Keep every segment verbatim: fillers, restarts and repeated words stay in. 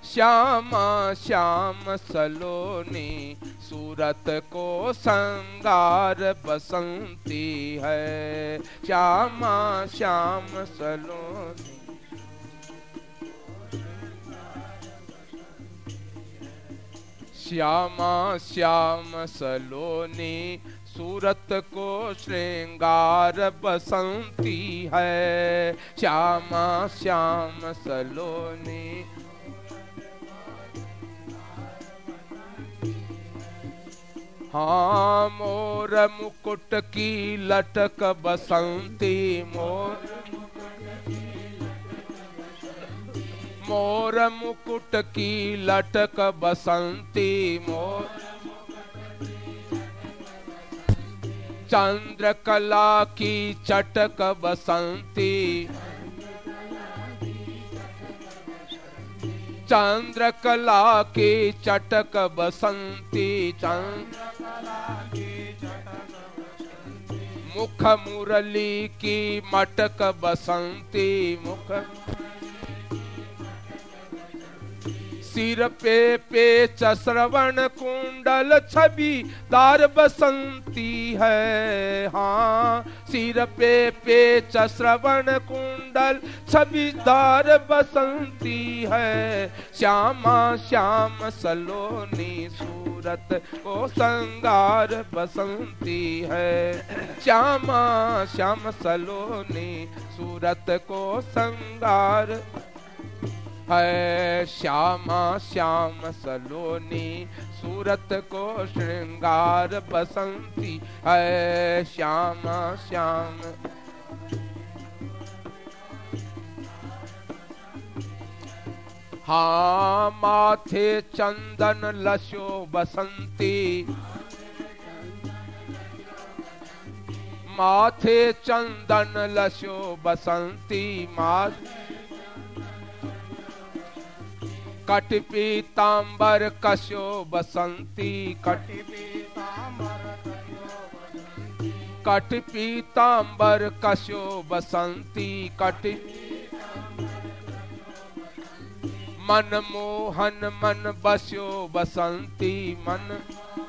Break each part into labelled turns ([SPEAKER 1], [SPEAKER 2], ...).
[SPEAKER 1] श्यामा श्याम सलोनी सूरत को संगार बसंती है। श्यामा श्याम सलोनी श्यामा श्याम सलोनी सूरत को श्रृंगार बसंती है। श्यामा श्याम सलोनी हाँ मोर मुकुट की लटक बसंती मोर मोर मुकुट की लटक बसंती मोर चंद्रकला की चटक बसंती चंद्रकला की चटक बसंती चंद्रकला की चटक मुख मुरली की मटक बसंती मुख सिर पे पेच श्रवण कुंडल छवि दार बसंती है। हाँ सिर पे पेच श्रवण कुंडल छवि दार बसंती है। श्यामा श्याम सलोनी सूरत को संगार बसंती है। श्यामा श्याम सलोनी सूरत को संगार है। श्यामा श्याम सलोनी सूरत को श्रृंगार बसंती है। श्यामा श्याम हाँ माथे चंदन लशो बसंती माथे चंदन लशो बसंती माथे कट पीतांबर कशो बसंती कट कट पीतांबर कशो बसंती कट मन मोहन मन बसो बसंती मन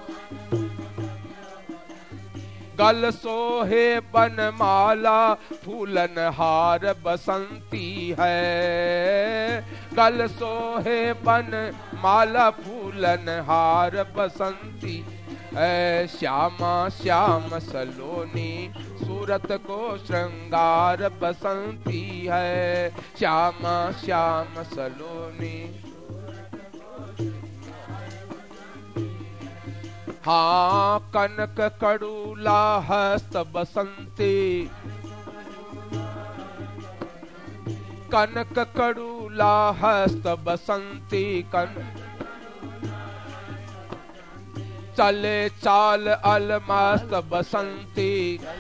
[SPEAKER 1] गल सोहे बनमाला फूलन हार बसंती है। गल सोहे बन माला फूलन हार बसंती है। श्यामा श्याम सलोनी सूरत को श्रृंगार बसंती है। श्यामा श्याम सलोनी हाँ कनक कड़ूला हस्त बसंती कनक कड़ूला हस्त बसंती कन चले चाल अलमस्त बसंती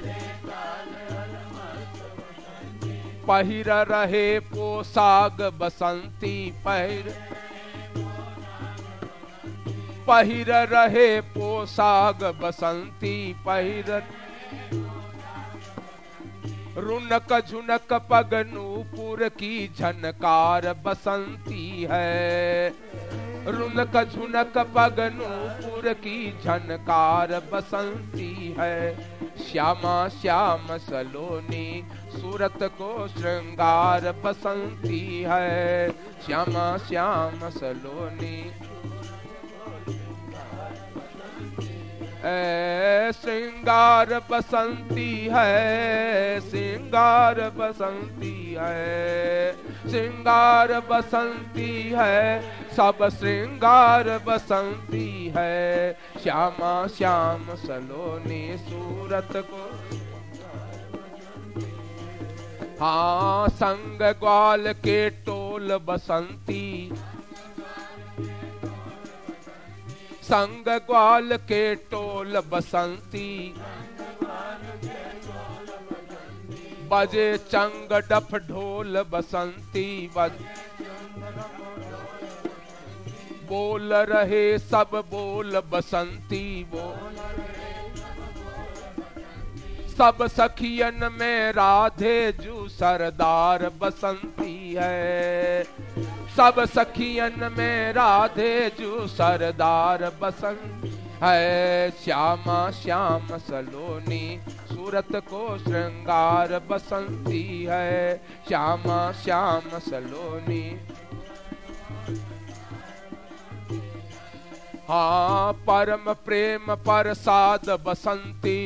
[SPEAKER 1] पहिर रहे पोशाक बसंती पहिर पहिर रहे पोशाक बसंती पहिर रुनक झुनक पग नूपुर की झनकार बसंती है। रुनक झुनक पग नूपुर की झनकार बसंती है। श्यामा श्याम सलोनी सूरत को श्रृंगार बसंती है। श्यामा श्याम सलोनी ए श्रृंगार बसंती है। श्रृंगार बसंती है। श्रृंगार बसंती है। सब श्रृंगार बसंती है। श्यामा श्याम सलोनी सूरत को हाँ संग ग्वाल के टोल बसंती संग ग्वाल के टोल बसंती बजे चंग डफ ढोल बसंती बज बोल रहे सब बोल बसंती बोल सब सखियन में राधे जू सरदार बसंती है। सब सखियन में राधे जू सरदार बसंती है। श्यामा श्याम सलोनी सूरत को श्रृंगार बसंती है। श्यामा श्याम सलोनी हाँ परम प्रेम प्रसाद बसंती,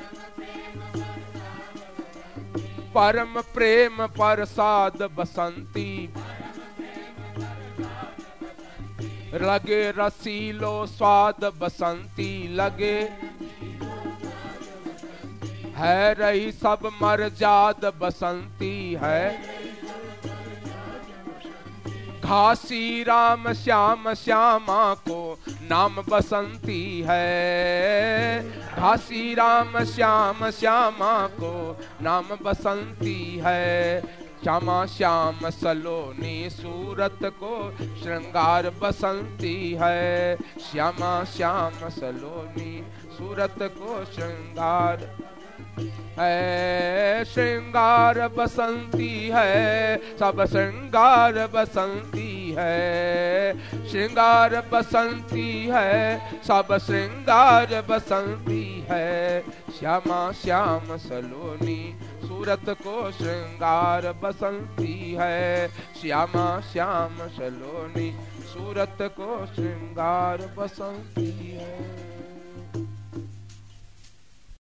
[SPEAKER 1] परम प्रेम प्रसाद बसंती। लगे रसीलो स्वाद बसंती लगे, है रही सब मरजाद बसंती है। घासी राम श्याम श्यामा को नाम बसंती है। घासी राम श्याम श्यामा को नाम बसंती है। श्यामा श्याम सलोनी सूरत को श्रृंगार बसंती है। श्यामा श्याम सलोनी सूरत को श्रृंगार है। श्रृंगार बसंती है, सब श्रृंगार बसंती है। श्रृंगार बसंती है, सब श्रृंगार बसंती है। श्यामा श्याम सलोनी सूरत को श्रृंगार बसंती है। श्यामा श्याम सलोनी सूरत को श्रृंगार बसंती है।